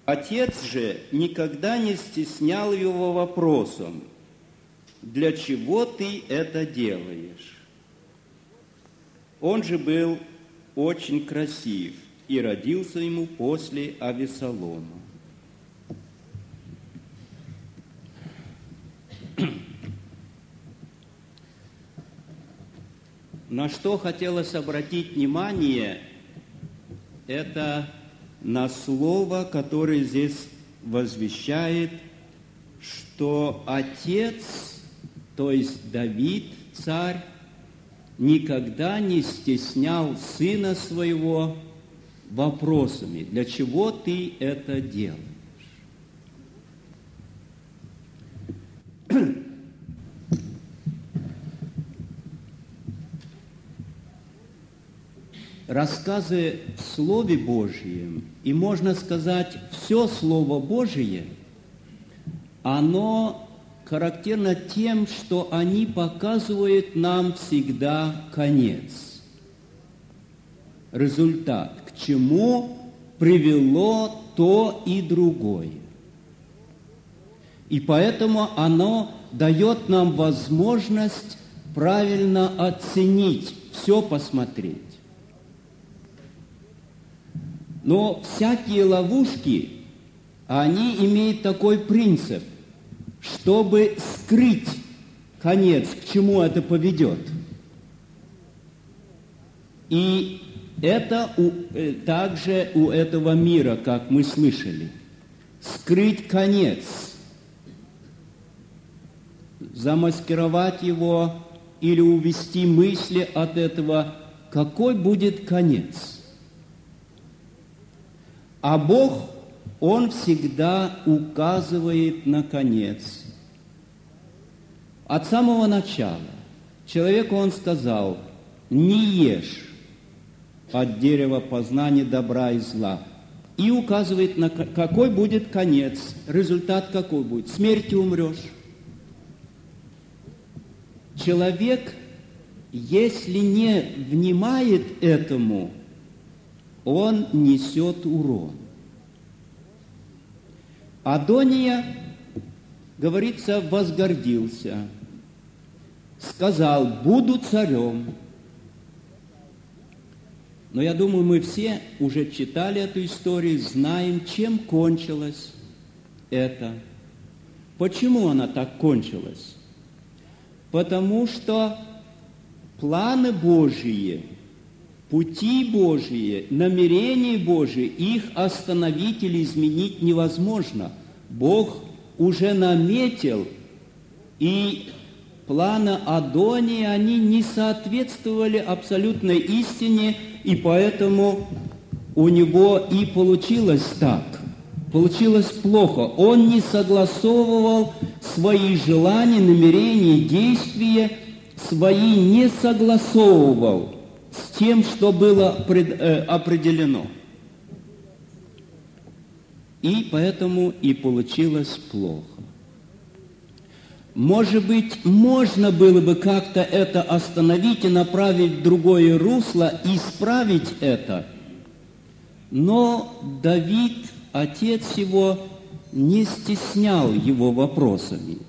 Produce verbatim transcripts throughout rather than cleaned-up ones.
Отец же никогда не стеснял его вопросом: «Для чего ты это делаешь?» Он же был очень красив и родился ему после Авесолома. На что хотелось обратить внимание, это на слово, которое здесь возвещает, что отец, то есть Давид, царь, никогда не стеснял сына своего вопросами: «Для чего ты это делаешь?» Рассказы в Слове Божьем, и можно сказать, все Слово Божие, оно характерно тем, что они показывают нам всегда конец, результат, к чему привело то и другое. И поэтому оно дает нам возможность правильно оценить, все посмотреть. Но всякие ловушки, они имеют такой принцип, чтобы скрыть конец, к чему это поведет. И это у, э, также у этого мира, как мы слышали. Скрыть конец, замаскировать его или увести мысли от этого, какой будет конец. А Бог, Он всегда указывает на конец. От самого начала человеку Он сказал: «Не ешь от дерева познания добра и зла». И указывает, на какой будет конец, результат какой будет. Смертью умрешь. Человек, если не внимает этому, он несет урон. Адония, говорится, возгордился, сказал: «Буду царем». Но я думаю, мы все уже читали эту историю, знаем, чем кончилось это. Почему она так кончилась? Потому что планы Божьи, пути Божьи, намерения Божьи, их остановить или изменить невозможно. Бог уже наметил, и планы Адония, они не соответствовали абсолютной истине, и поэтому у него и получилось так. Получилось плохо. Он не согласовывал свои желания, намерения, действия, свои не согласовывал с тем, что было пред, э, определено. И поэтому и получилось плохо. Может быть, можно было бы как-то это остановить и направить в другое русло, исправить это. Но Давид, отец его, не стеснял его вопросами.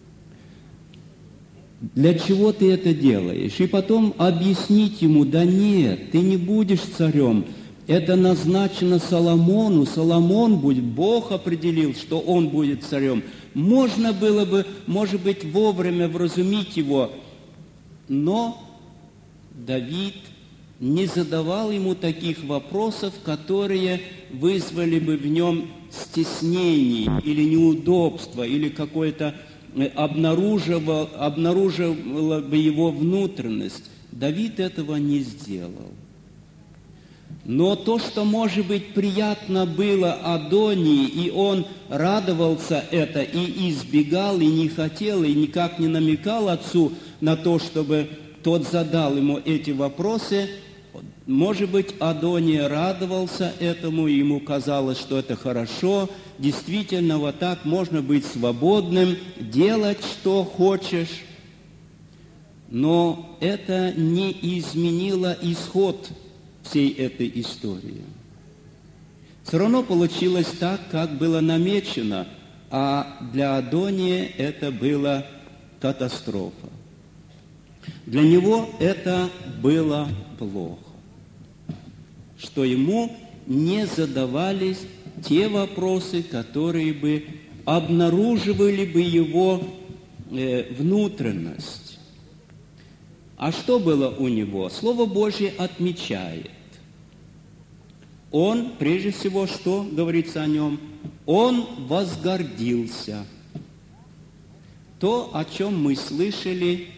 Для чего ты это делаешь? И потом объяснить ему: да нет, ты не будешь царем. Это назначено Соломону. Соломон будет, Бог определил, что он будет царем. Можно было бы, может быть, вовремя вразумить его, но Давид не задавал ему таких вопросов, которые вызвали бы в нем стеснение или неудобство, или какое-то обнаруживало, обнаруживало бы его внутренность. Давид этого не сделал. Но то, что, может быть, приятно было Адонии, и он радовался это, и избегал, и не хотел, и никак не намекал отцу на то, чтобы тот задал ему эти вопросы, может быть, Адония радовался этому, и ему казалось, что это хорошо, действительно, вот так можно быть свободным, делать, что хочешь. Но это не изменило исход всей этой истории. Все равно получилось так, как было намечено, а для Адония это была катастрофа. Для него это было плохо, что ему не задавались те вопросы, которые бы обнаруживали бы его э, внутренность. А что было у него? Слово Божье отмечает. Он, прежде всего, что говорится о нем? Он возгордился. То, о чем мы слышали,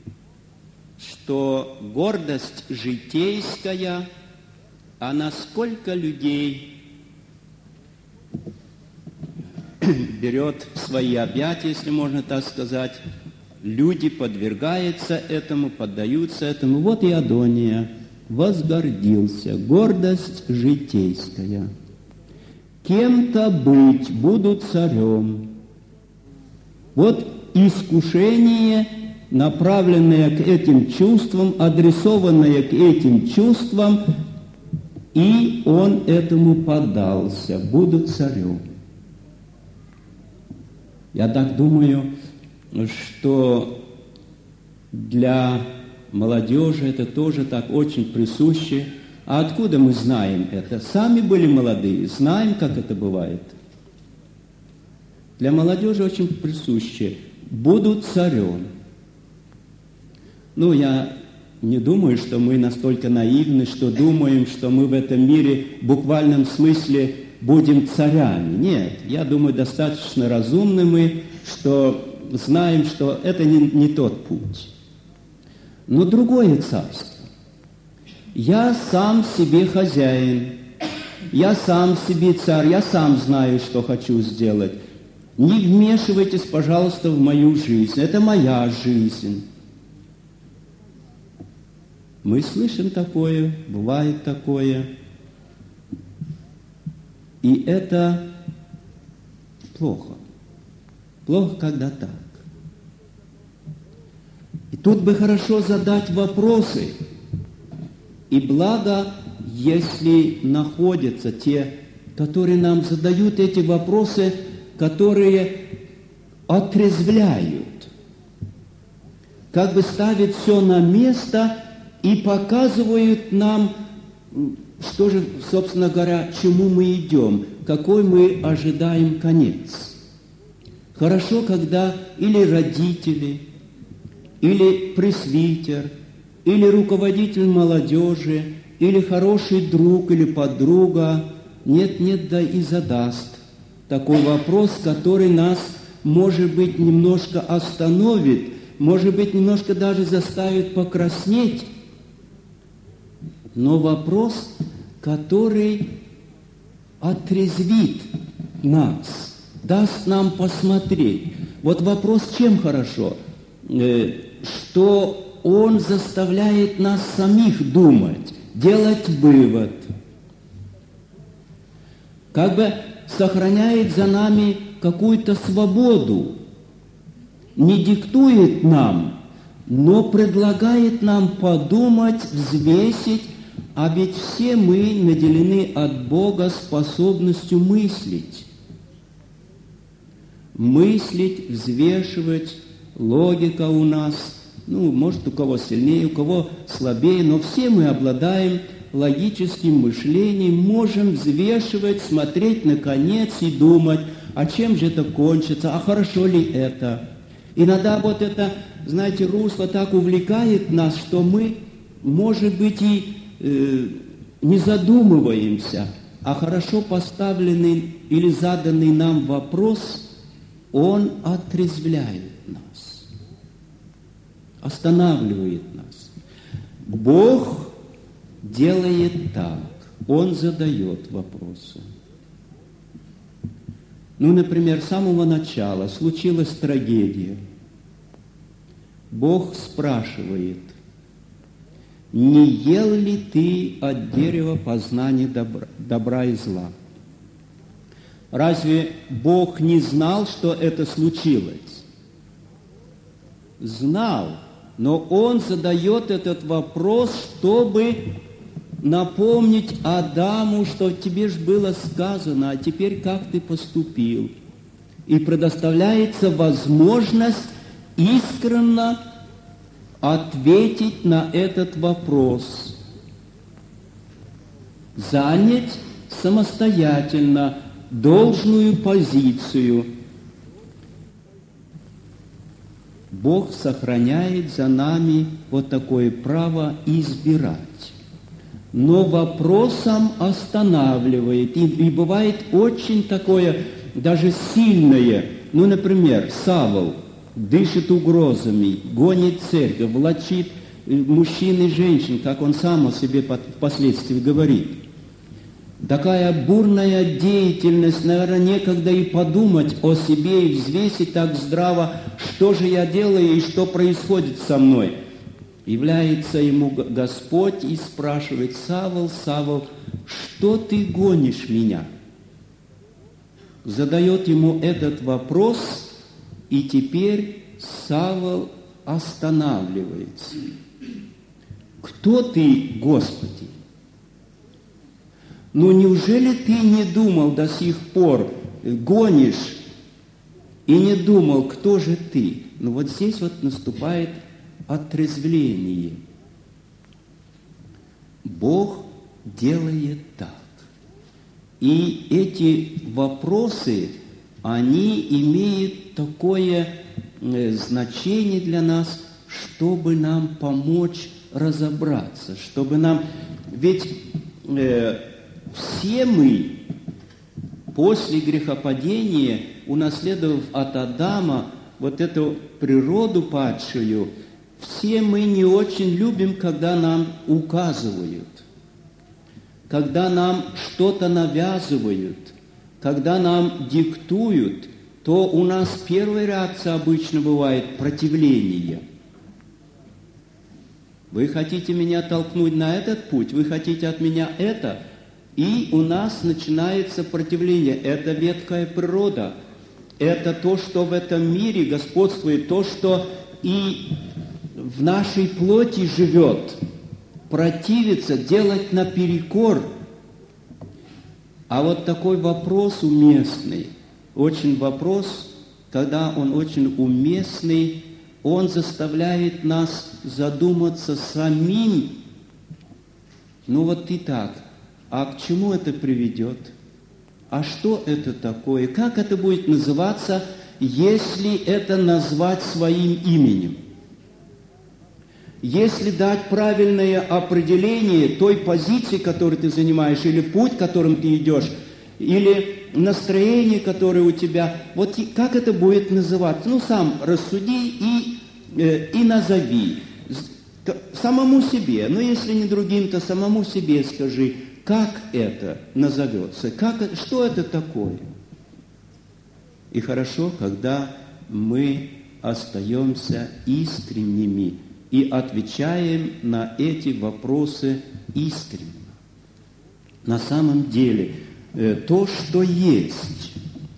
что гордость житейская, она сколько людей берет в свои объятия, если можно так сказать, люди подвергаются этому, поддаются этому. Вот и Адония возгордился, гордость житейская. Кем-то быть, буду царем. Вот искушение, направленное к этим чувствам, адресованное к этим чувствам, и он этому поддался, буду царем. Я так думаю, что для молодежи это тоже так очень присуще. А откуда мы знаем это? Сами были молодые, знаем, как это бывает. Для молодежи очень присуще. Буду царем. Ну, я не думаю, что мы настолько наивны, что думаем, что мы в этом мире в буквальном смысле будем царями. Нет, я думаю, достаточно разумны мы, что знаем, что это не, не тот путь. Но другое царство. Я сам себе хозяин, я сам себе царь, я сам знаю, что хочу сделать. Не вмешивайтесь, пожалуйста, в мою жизнь. Это моя жизнь. Мы слышим такое, бывает такое. И это плохо. Плохо, когда так. И тут бы хорошо задать вопросы. И благо, если находятся те, которые нам задают эти вопросы, которые отрезвляют, как бы ставят все на место и показывают нам, что же, собственно говоря, к чему мы идем, какой мы ожидаем конец. Хорошо, когда или родители, или пресвитер, или руководитель молодежи, или хороший друг, или подруга, нет-нет, да и задаст такой вопрос, который нас, может быть, немножко остановит, может быть, немножко даже заставит покраснеть, но вопрос, который отрезвит нас, даст нам посмотреть. Вот вопрос чем хорошо? Что он заставляет нас самих думать, делать вывод. Как бы сохраняет за нами какую-то свободу, не диктует нам, но предлагает нам подумать, взвесить, а ведь все мы наделены от Бога способностью мыслить. Мыслить, взвешивать, логика у нас, ну, может, у кого сильнее, у кого слабее, но все мы обладаем логическим мышлением, можем взвешивать, смотреть на конец и думать, а чем же это кончится, а хорошо ли это. Иногда вот это, знаете, русло так увлекает нас, что мы, может быть, и э, не задумываемся, а хорошо поставленный или заданный нам вопрос, он отрезвляет нас, останавливает нас. Бог делает так, Он задает вопросы. Ну, например, с самого начала случилась трагедия. Бог спрашивает, не ел ли ты от дерева познания добра, добра и зла? Разве Бог не знал, что это случилось? Знал, но Он задает этот вопрос, чтобы напомнить Адаму, что тебе же было сказано, а теперь как ты поступил. И предоставляется возможность искренне ответить на этот вопрос. Занять самостоятельно должную позицию. Бог сохраняет за нами вот такое право избирать. Но вопросом останавливает. И, и бывает очень такое, даже сильное. Ну, например, Савл дышит угрозами, гонит церковь, влачит мужчин и женщин, как он сам о себе впоследствии говорит. Такая бурная деятельность, наверное, некогда и подумать о себе, и взвесить так здраво, что же я делаю и что происходит со мной. Является ему Господь и спрашивает: Савл, Савл, что ты гонишь меня? Задает ему этот вопрос, и теперь Савл останавливается. Кто ты, Господи? Ну, неужели ты не думал до сих пор, гонишь, и не думал, кто же ты? Ну, вот здесь вот наступает отрезвление. Бог делает так. И эти вопросы, они имеют такое значение для нас, чтобы нам помочь разобраться, чтобы нам... Ведь э, все мы после грехопадения, унаследовав от Адама вот эту природу падшую, все мы не очень любим, когда нам указывают, когда нам что-то навязывают, когда нам диктуют, то у нас первая реакция обычно бывает противление. Вы хотите меня толкнуть на этот путь, вы хотите от меня это, и у нас начинается противление. Это ветхая природа, это то, что в этом мире господствует, то, что и в нашей плоти живет. Противиться, делать наперекор. А вот такой вопрос уместный, очень вопрос, когда он очень уместный, он заставляет нас задуматься самим. Ну вот и так, а к чему это приведет? А что это такое? Как это будет называться, если это назвать своим именем? Если дать правильное определение той позиции, которую ты занимаешь, или путь, которым ты идешь, или настроение, которое у тебя, вот как это будет называться? Ну, сам рассуди и, э, и назови. Самому себе, ну, если не другим, то самому себе скажи, как это назовется, как, что это такое. И хорошо, когда мы остаемся искренними и отвечаем на эти вопросы искренне. На самом деле, то, что есть.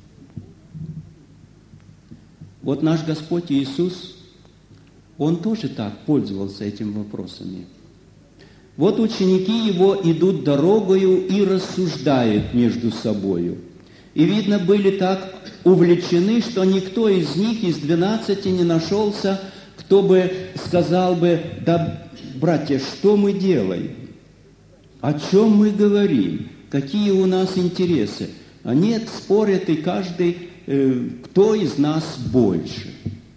Вот наш Господь Иисус, Он тоже так пользовался этими вопросами. Вот ученики Его идут дорогою и рассуждают между собою. И, видно, были так увлечены, что никто из них, из двенадцати, не нашелся, кто бы сказал бы: да, братья, что мы делаем? О чем мы говорим? Какие у нас интересы? А нет, спорят, и каждый, э, кто из нас больше.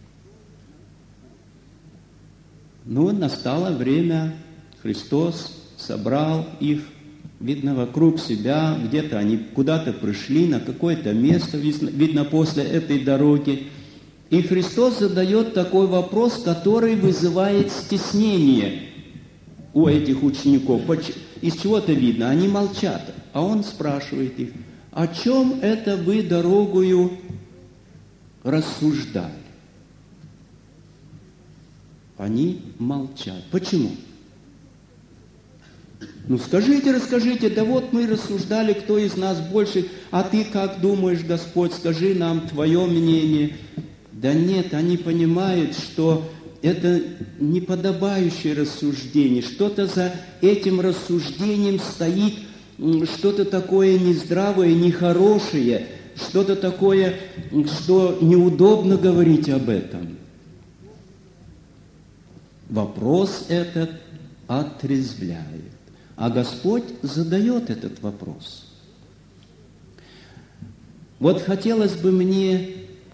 Ну, настало время, Христос собрал их, видно, вокруг себя, где-то они куда-то пришли, на какое-то место, видно, после этой дороги. И Христос задает такой вопрос, который вызывает стеснение у этих учеников. Из чего это видно? Они молчат. А Он спрашивает их: о чем это вы дорогою рассуждали? Они молчат. Почему? Ну, скажите, расскажите, да вот мы рассуждали, кто из нас больше, а ты как думаешь, Господь, скажи нам твое мнение. Да нет, они понимают, что это неподобающее рассуждение. Что-то за этим рассуждением стоит, что-то такое нездравое, нехорошее, что-то такое, что неудобно говорить об этом. Вопрос этот отрезвляет. А Господь задает этот вопрос. Вот хотелось бы мне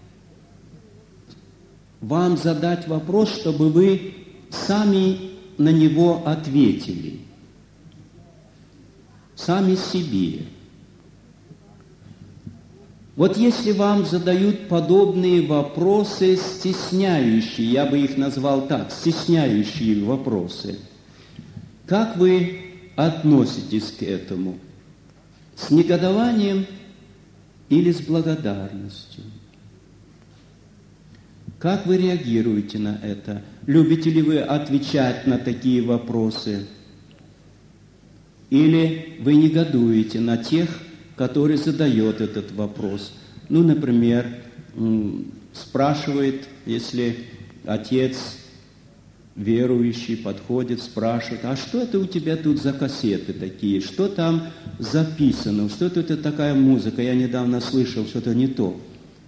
вам задать вопрос, чтобы вы сами на него ответили. Сами себе. Вот если вам задают подобные вопросы, стесняющие, я бы их назвал так, стесняющие вопросы, как вы относитесь к этому? С негодованием или с благодарностью? Как вы реагируете на это? Любите ли вы отвечать на такие вопросы? Или вы негодуете на тех, которые задают этот вопрос? Ну, например, спрашивает, если отец верующий подходит, спрашивает, а что это у тебя тут за кассеты такие? Что там записано? Что это такая музыка? Я недавно слышал, что-то не то.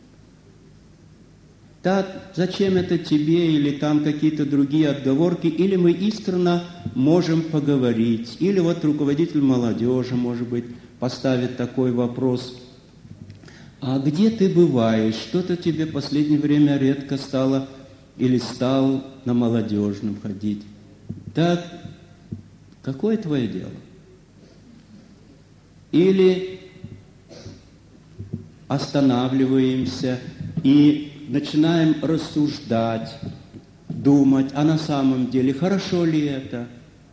Да, зачем это тебе, или там какие-то другие отговорки, или мы искренне можем поговорить, или вот руководитель молодежи, может быть, поставит такой вопрос: а где ты бываешь? Что-то тебе в последнее время редко стало или стал на молодежном ходить. Так, какое твое дело? Или останавливаемся и начинаем рассуждать, думать, а на самом деле хорошо ли это?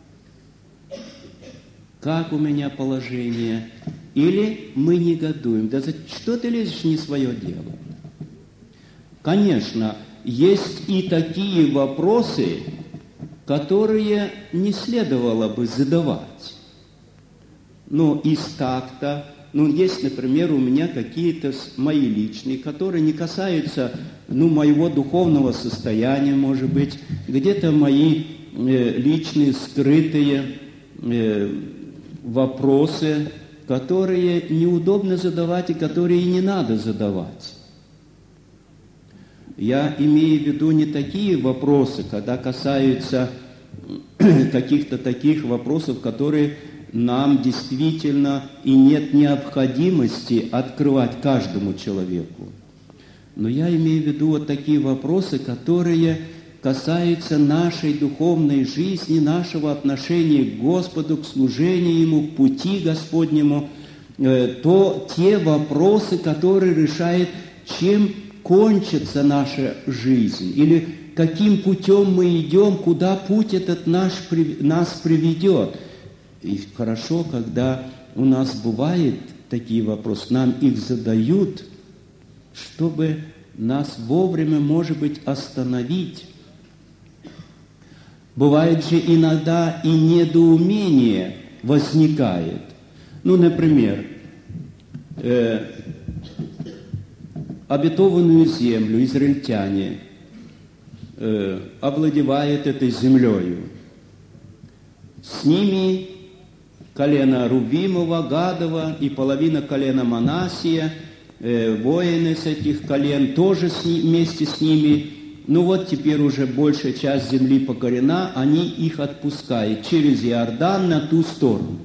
Как у меня положение? Или мы негодуем, да за что ты лезешь, не свое дело? Конечно, есть и такие вопросы, которые не следовало бы задавать. Но из такта, ну, есть, например, у меня какие-то мои личные, которые не касаются, ну, моего духовного состояния, может быть, где-то мои э, личные, скрытые э, вопросы, которые неудобно задавать и которые не надо задавать. Я имею в виду не такие вопросы, когда касаются каких-то таких вопросов, которые нам действительно и нет необходимости открывать каждому человеку. Но я имею в виду вот такие вопросы, которые касаются нашей духовной жизни, нашего отношения к Господу, к служению Ему, к пути Господнему, то те вопросы, которые решают, чем кончится наша жизнь, или каким путем мы идем, куда путь этот наш, нас приведет. И хорошо, когда у нас бывают такие вопросы, нам их задают, чтобы нас вовремя, может быть, остановить. Бывает же иногда и недоумение возникает. Ну, например, э, обетованную землю израильтяне э, овладевают этой землею. С ними колено Рувимова, Гадова и половина колена Манассия, э, воины с этих колен тоже с ни, вместе с ними. Ну вот теперь уже большая часть земли покорена, они их отпускают через Иордан на ту сторону.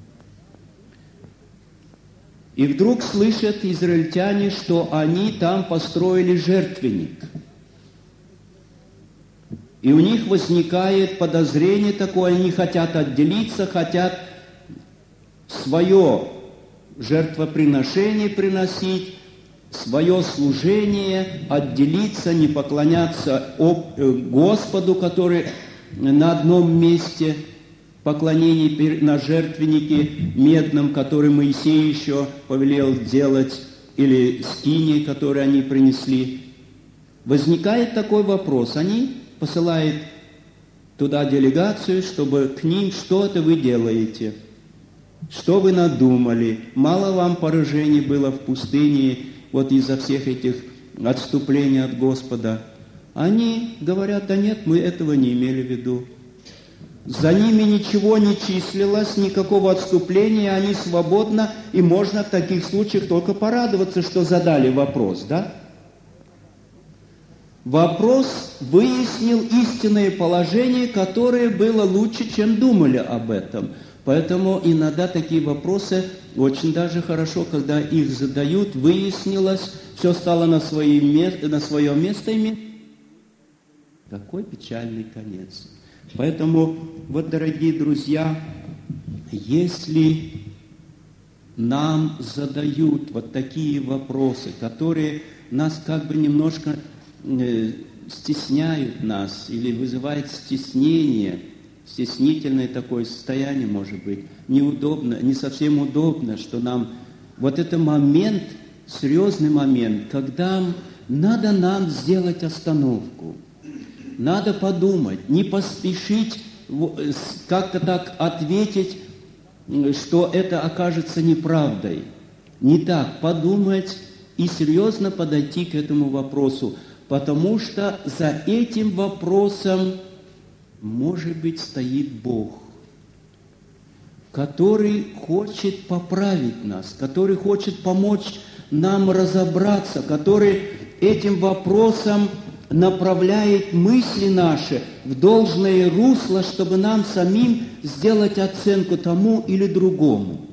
И вдруг слышат израильтяне, что они там построили жертвенник. И у них возникает подозрение такое, они хотят отделиться, хотят свое жертвоприношение приносить, свое служение, отделиться, не поклоняться Господу, который на одном месте, поклонение на жертвеннике медном, который Моисей еще повелел делать, или скинии, которые они принесли. Возникает такой вопрос. Они посылают туда делегацию, чтобы к ним что-то вы делаете. Что вы надумали? Мало вам поражений было в пустыне вот из-за всех этих отступлений от Господа. Они говорят: да нет, мы этого не имели в виду. За ними ничего не числилось, никакого отступления, они свободно, и можно в таких случаях только порадоваться, что задали вопрос, да? Вопрос выяснил истинное положение, которое было лучше, чем думали об этом. Поэтому иногда такие вопросы очень даже хорошо, когда их задают, выяснилось, все стало на, свои, на свое место иметь. Какой печальный конец. Поэтому, вот, дорогие друзья, если нам задают вот такие вопросы, которые нас как бы немножко э, стесняют нас или вызывают стеснение, стеснительное такое состояние, может быть, неудобно, не совсем удобно, что нам... Вот это момент, серьезный момент, когда надо нам сделать остановку. Надо подумать, не поспешить как-то так ответить, что это окажется неправдой. Не так, подумать и серьезно подойти к этому вопросу, потому что за этим вопросом, может быть, стоит Бог, который хочет поправить нас, который хочет помочь нам разобраться, который этим вопросом направляет мысли наши в должное русло, чтобы нам самим сделать оценку тому или другому.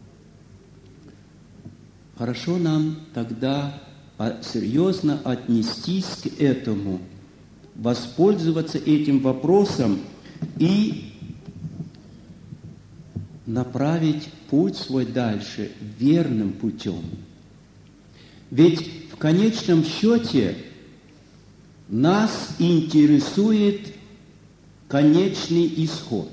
Хорошо нам тогда серьезно отнестись к этому, воспользоваться этим вопросом и направить путь свой дальше верным путем. Ведь в конечном счете нас интересует конечный исход.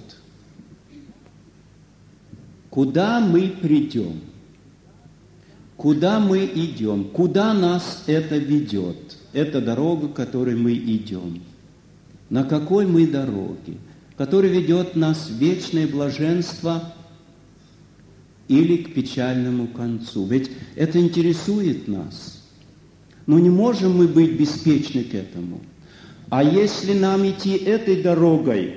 Куда мы придем? Куда мы идем? Куда нас это ведет? Это дорога, которой мы идем. На какой мы дороге? Которая ведет нас в вечное блаженство или к печальному концу? Ведь это интересует нас. Но не можем мы быть беспечны к этому. А если нам идти этой дорогой,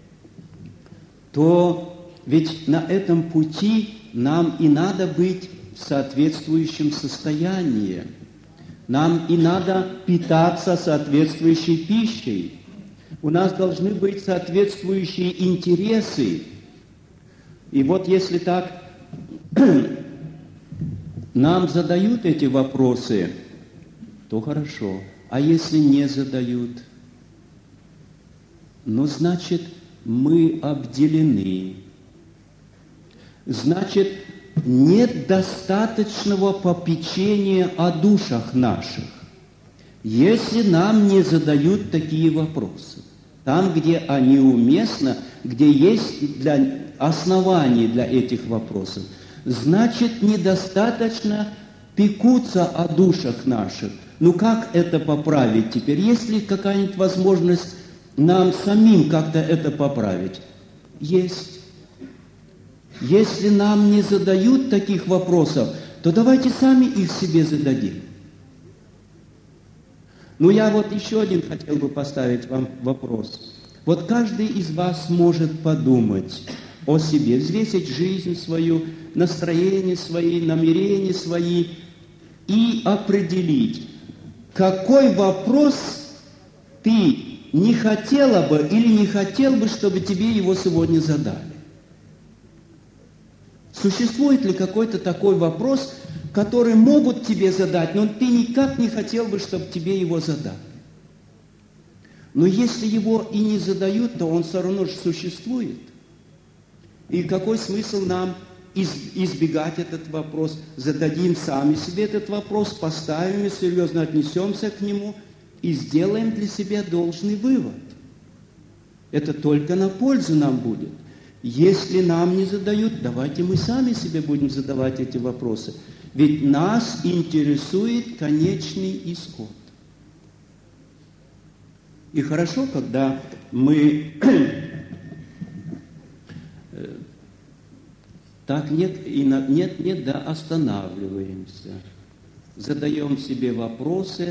то ведь на этом пути нам и надо быть в соответствующем состоянии. Нам и надо питаться соответствующей пищей. У нас должны быть соответствующие интересы. И вот если так нам задают эти вопросы, то хорошо. А если не задают? Ну, значит, мы обделены. Значит, нет достаточного попечения о душах наших, если нам не задают такие вопросы. Там, где они уместны, где есть для оснований для этих вопросов, значит, недостаточно пекутся о душах наших. Ну как это поправить теперь? Есть ли какая-нибудь возможность нам самим как-то это поправить? Есть. Если нам не задают таких вопросов, то давайте сами их себе зададим. Ну я вот еще один хотел бы поставить вам вопрос. Вот каждый из вас может подумать о себе, взвесить жизнь свою, настроение свои, намерения свои и определить, какой вопрос ты не хотела бы или не хотел бы, чтобы тебе его сегодня задали. Существует ли какой-то такой вопрос, который могут тебе задать, но ты никак не хотел бы, чтобы тебе его задали? Но если его и не задают, то он все равно же существует. И какой смысл нам избегать этот вопрос? Зададим сами себе этот вопрос, поставим и серьезно отнесемся к нему и сделаем для себя должный вывод. Это только на пользу нам будет. Если нам не задают, давайте мы сами себе будем задавать эти вопросы. Ведь нас интересует конечный исход. И хорошо, когда мы так нет, и нет, нет, да останавливаемся, задаем себе вопросы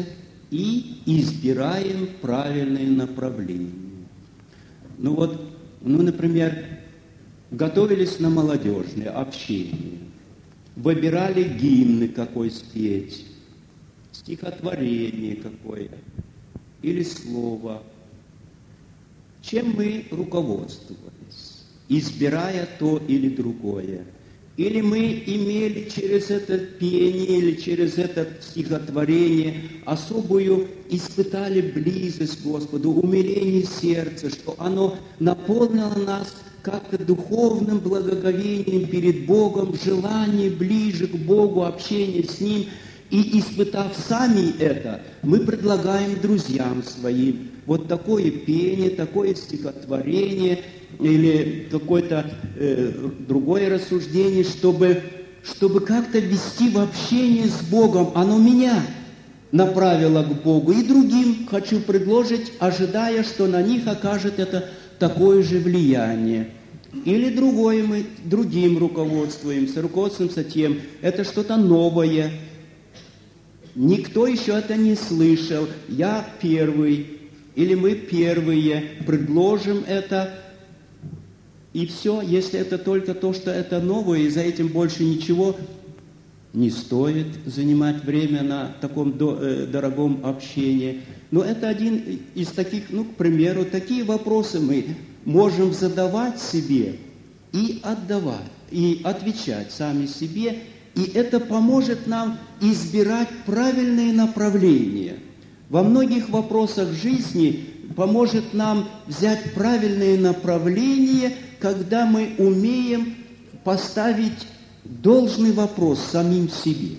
и избираем правильные направления. Ну вот, ну, например, готовились на молодежное общение, выбирали гимны какой спеть, стихотворение какое или слово. Чем мы руководствовались, избирая то или другое? Или мы имели через это пение, или через это стихотворение особую, испытали близость к Господу, умиление сердца, что оно наполнило нас как-то духовным благоговением перед Богом, желание ближе к Богу, общение с Ним. И испытав сами это, мы предлагаем друзьям своим вот такое пение, такое стихотворение или какое-то э, другое рассуждение, чтобы, чтобы как-то вести в общение с Богом. Оно меня направило к Богу. И другим хочу предложить, ожидая, что на них окажет это такое же влияние. Или другое мы другим руководствуемся, руководствуемся тем, это что-то новое. Никто еще это не слышал. Я первый, или мы первые, предложим это. И все, если это только то, что это новое, и за этим больше ничего, не стоит занимать время на таком дорогом общении. Но это один из таких, ну, к примеру, такие вопросы мы можем задавать себе и отдавать, и отвечать сами себе. И это поможет нам избирать правильные направления. Во многих вопросах жизни поможет нам взять правильные направления, когда мы умеем поставить должный вопрос самим себе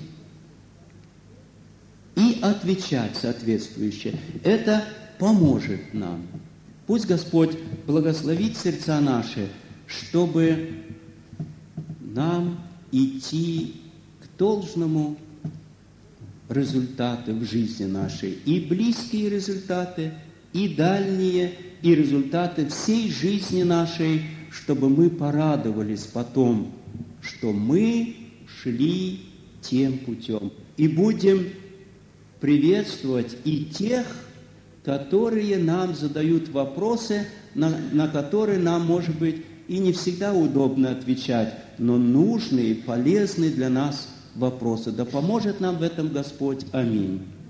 и отвечать соответствующе. Это поможет нам. Пусть Господь благословит сердца наши, чтобы нам идти к должному результату в жизни нашей. И близкие результаты, и дальние, и результаты всей жизни нашей, чтобы мы порадовались потом, что мы шли тем путем. И будем приветствовать и тех, которые нам задают вопросы, на, на которые нам, может быть, и не всегда удобно отвечать, но нужные, полезные для нас вопросы. Да поможет нам в этом Господь. Аминь.